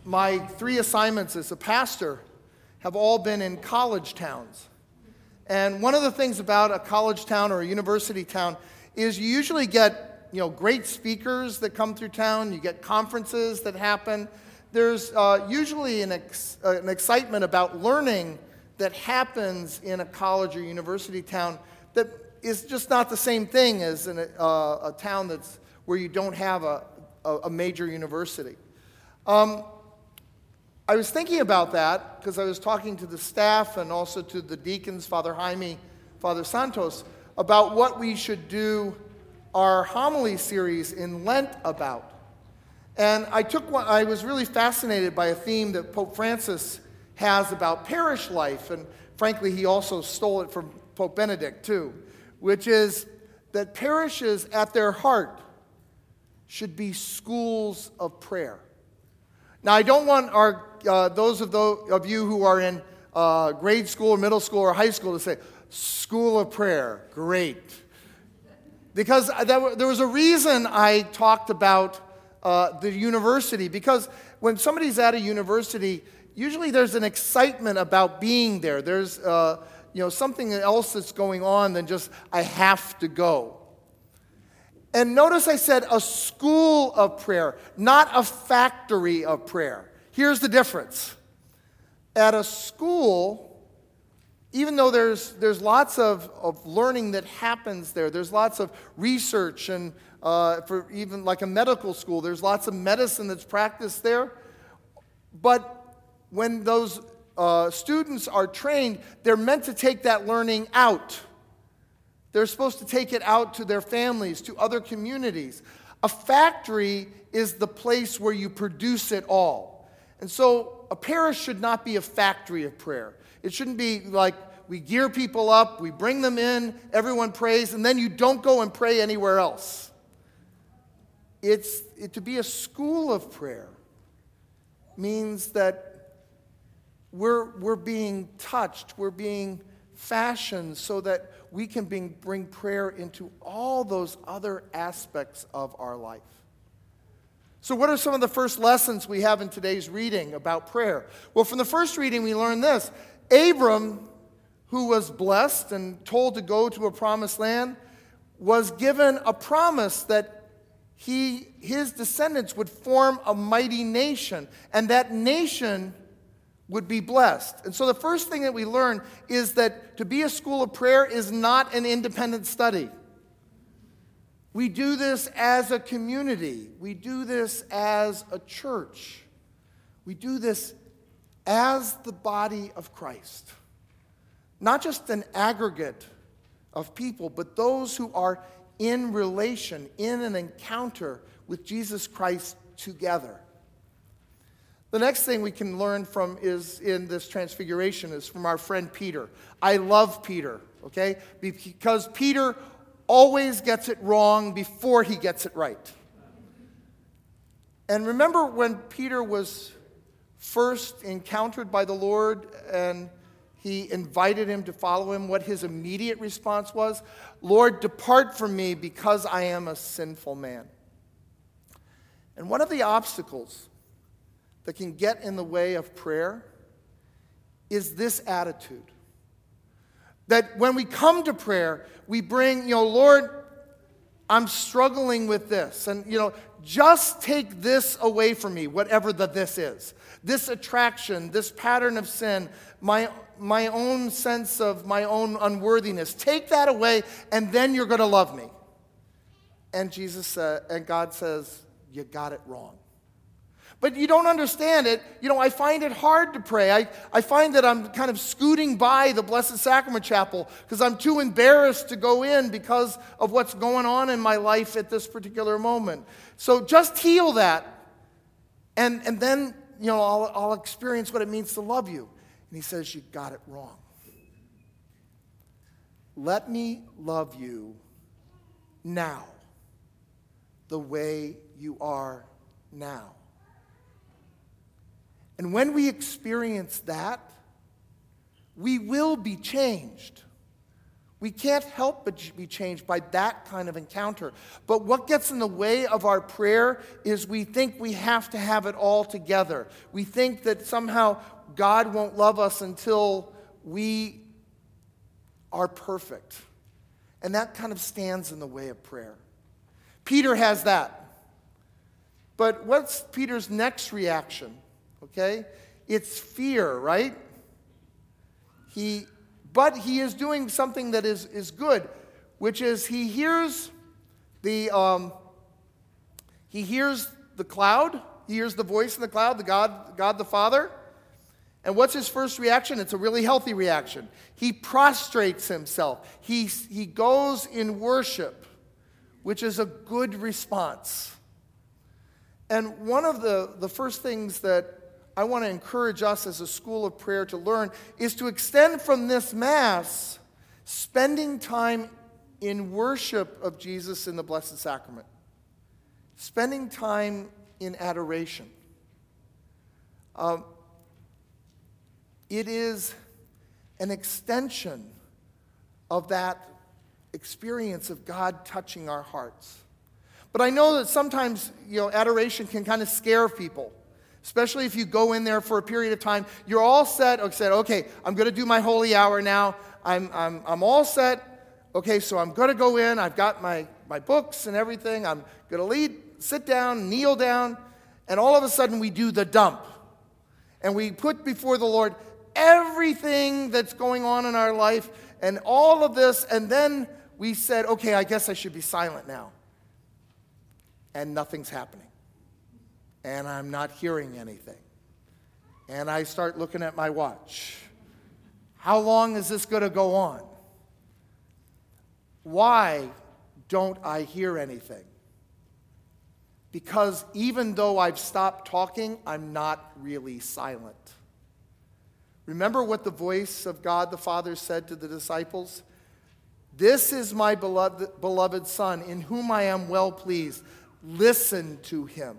my 3 assignments as a pastor have all been in college towns. And one of the things about a college town or a university town is you usually get, great speakers that come through town. You get conferences that happen. There's usually an excitement about learning that happens in a college or university town that is just not the same thing as in a town where you don't have a major university. I was thinking about that because I was talking to the staff and also to the deacons, Father Jaime, Father Santos, about what we should do our homily series in Lent about. And I was really fascinated by a theme that Pope Francis has about parish life, and frankly, he also stole it from Pope Benedict too, which is that parishes at their heart should be schools of prayer. Now, I don't want those of you who are in grade school or middle school or high school to say, school of prayer, great. Because there was a reason I talked about the university, because when somebody's at a university, usually there's an excitement about being there. There's something else that's going on than just, I have to go. And notice I said a school of prayer, not a factory of prayer. Here's the difference. At a school, even though there's lots of learning that happens there, there's lots of research, and for even like a medical school, there's lots of medicine that's practiced there. But when those students are trained, they're meant to take that learning out. They're supposed to take it out to their families, to other communities. A factory is the place where you produce it all. And so a parish should not be a factory of prayer. It shouldn't be like we gear people up, we bring them in, everyone prays, and then you don't go and pray anywhere else. To be a school of prayer means that we're being touched, we're being fashioned so that we can bring prayer into all those other aspects of our life. So what are some of the first lessons we have in today's reading about prayer? Well, from the first reading we learn this. Abram, who was blessed and told to go to a promised land, was given a promise that his descendants would form a mighty nation, and that nation would be blessed. And so the first thing that we learn is that to be a school of prayer is not an independent study. We do this as a community. We do this as a church. We do this as the body of Christ. Not just an aggregate of people, but those who are in relation, in an encounter with Jesus Christ together. The next thing we can learn from is in this transfiguration is from our friend Peter. I love Peter, okay? Because Peter always gets it wrong before he gets it right. And remember when Peter was first encountered by the Lord and he invited him to follow him, what his immediate response was? Lord, depart from me because I am a sinful man. And one of the obstacles that can get in the way of prayer is this attitude. That when we come to prayer, we bring, Lord, I'm struggling with this. And, just take this away from me, whatever this is. This attraction, this pattern of sin, my own sense of my own unworthiness. Take that away, and then you're going to love me. And God says, you got it wrong. But you don't understand it. I find it hard to pray. I find that I'm kind of scooting by the Blessed Sacrament Chapel because I'm too embarrassed to go in because of what's going on in my life at this particular moment. So just heal that, and then, I'll experience what it means to love you. And he says, you got it wrong. Let me love you now, the way you are now. And when we experience that, we will be changed. We can't help but be changed by that kind of encounter. But what gets in the way of our prayer is we think we have to have it all together. We think that somehow God won't love us until we are perfect. And that kind of stands in the way of prayer. Peter has that. But what's Peter's next reaction? Okay? It's fear, right? But he is doing something that is good, which is he hears the cloud. He hears the voice in the cloud, the God the Father. And what's his first reaction? It's a really healthy reaction. He prostrates himself. He goes in worship, which is a good response. And one of the first things that I want to encourage us as a school of prayer to learn is to extend from this Mass spending time in worship of Jesus in the Blessed Sacrament. Spending time in adoration. It is an extension of that experience of God touching our hearts. But I know that sometimes, adoration can kind of scare people. Especially if you go in there for a period of time, you're all set. Okay, I'm going to do my holy hour now. I'm all set. Okay, so I'm going to go in. I've got my books and everything. I'm going to sit down, kneel down, and all of a sudden we do the dump. And we put before the Lord everything that's going on in our life and all of this, and then we said, okay, I guess I should be silent now. And nothing's happening. And I'm not hearing anything. And I start looking at my watch. How long is this going to go on? Why don't I hear anything? Because even though I've stopped talking, I'm not really silent. Remember what the voice of God the Father said to the disciples? This is my beloved Son, in whom I am well pleased. Listen to him.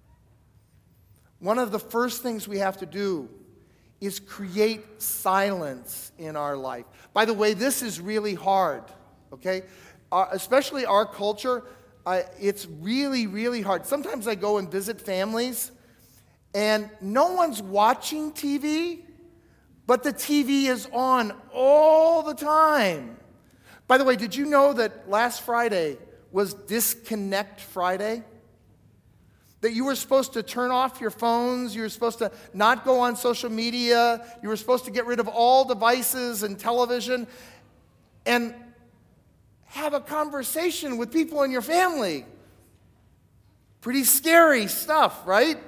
One of the first things we have to do is create silence in our life. By the way, this is really hard, okay? Especially our culture, it's really, really hard. Sometimes I go and visit families, and no one's watching TV, but the TV is on all the time. By the way, did you know that last Friday was Disconnect Friday? That you were supposed to turn off your phones, you were supposed to not go on social media, you were supposed to get rid of all devices and television and have a conversation with people in your family. Pretty scary stuff, right?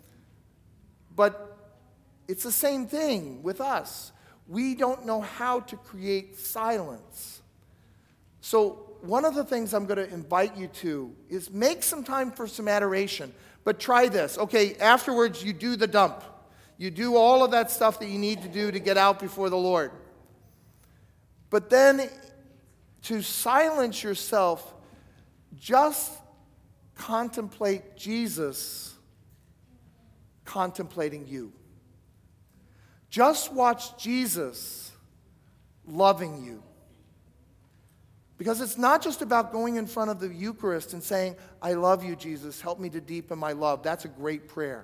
But it's the same thing with us. We don't know how to create silence. So one of the things I'm going to invite you to is make some time for some adoration. But try this. Okay, afterwards you do the dump. You do all of that stuff that you need to do to get out before the Lord. But then to silence yourself, just contemplate Jesus contemplating you. Just watch Jesus loving you. Because it's not just about going in front of the Eucharist and saying, I love you, Jesus, help me to deepen my love. That's a great prayer.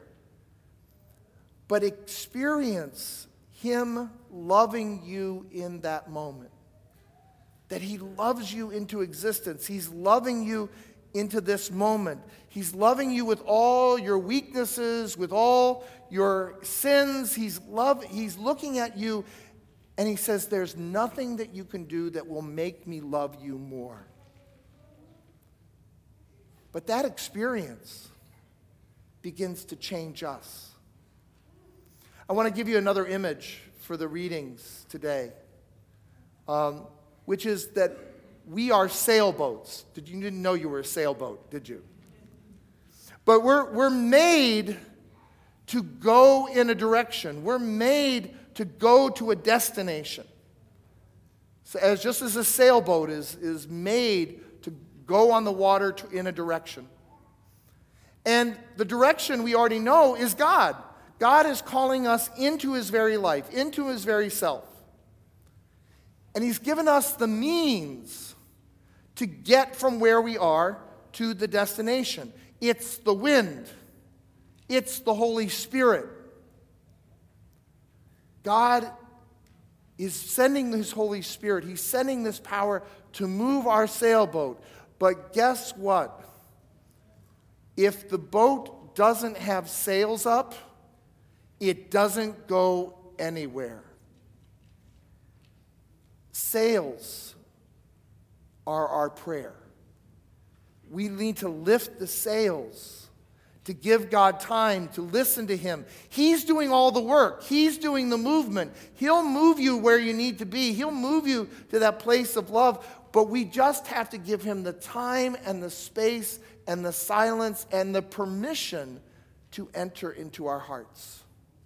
But experience him loving you in that moment. That he loves you into existence. He's loving you into this moment. He's loving you with all your weaknesses, with all your sins. He's looking at you. And he says, there's nothing that you can do that will make me love you more. But that experience begins to change us. I want to give you another image for the readings today, which is that we are sailboats. You didn't know you were a sailboat, did you? But we're made to go in a direction. We're made to go to a destination. So just as a sailboat is made to go on the water in a direction. And the direction we already know is God. God is calling us into his very life, into his very self. And he's given us the means to get from where we are to the destination. It's the wind. It's the Holy Spirit. God is sending his Holy Spirit. He's sending this power to move our sailboat. But guess what? If the boat doesn't have sails up, it doesn't go anywhere. Sails are our prayer. We need to lift the sails to give God time to listen to him. He's doing all the work. He's doing the movement. He'll move you where you need to be. He'll move you to that place of love. But we just have to give him the time and the space and the silence and the permission to enter into our hearts.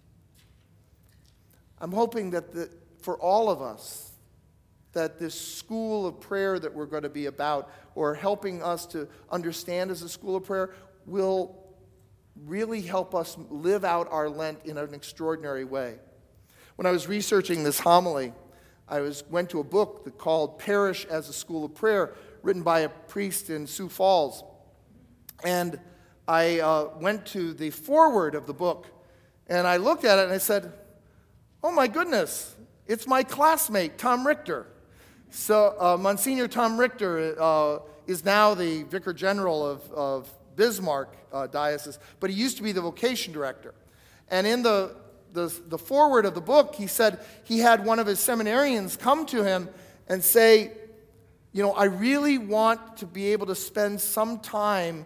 I'm hoping that for all of us, that this school of prayer that we're going to be about, or helping us to understand as a school of prayer, will really help us live out our Lent in an extraordinary way. When I was researching this homily, I went to a book called Parish as a School of Prayer, written by a priest in Sioux Falls. And I went to the foreword of the book, and I looked at it and I said, oh my goodness, it's my classmate, Tom Richter. So Monsignor Tom Richter is now the Vicar General of Bismarck Diocese, but he used to be the vocation director. And in the foreword of the book, he said he had one of his seminarians come to him and say, I really want to be able to spend some time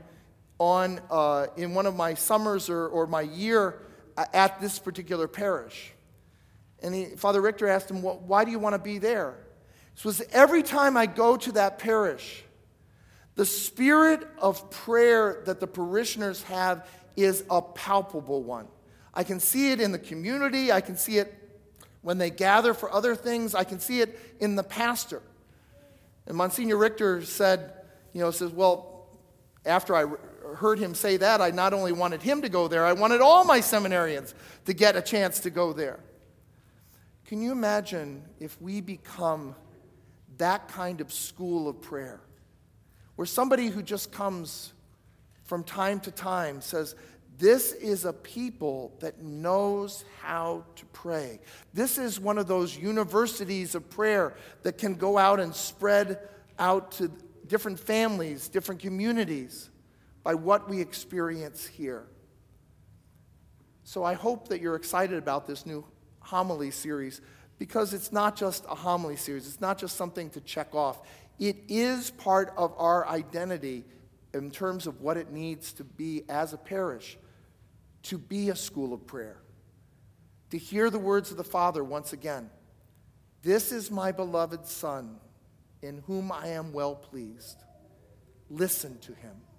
in one of my summers or my year at this particular parish. And Father Richter asked him, well, why do you want to be there? So every time I go to that parish, the spirit of prayer that the parishioners have is a palpable one. I can see it in the community. I can see it when they gather for other things. I can see it in the pastor. And Monsignor Richter says, well, after I heard him say that, I not only wanted him to go there, I wanted all my seminarians to get a chance to go there. Can you imagine if we become that kind of school of prayer, where somebody who just comes from time to time says, this is a people that knows how to pray. This is one of those universities of prayer that can go out and spread out to different families, different communities, by what we experience here. So I hope that you're excited about this new homily series, because it's not just a homily series. It's not just something to check off. It is part of our identity in terms of what it needs to be as a parish, to be a school of prayer, to hear the words of the Father once again. This is my beloved Son, in whom I am well pleased. Listen to him.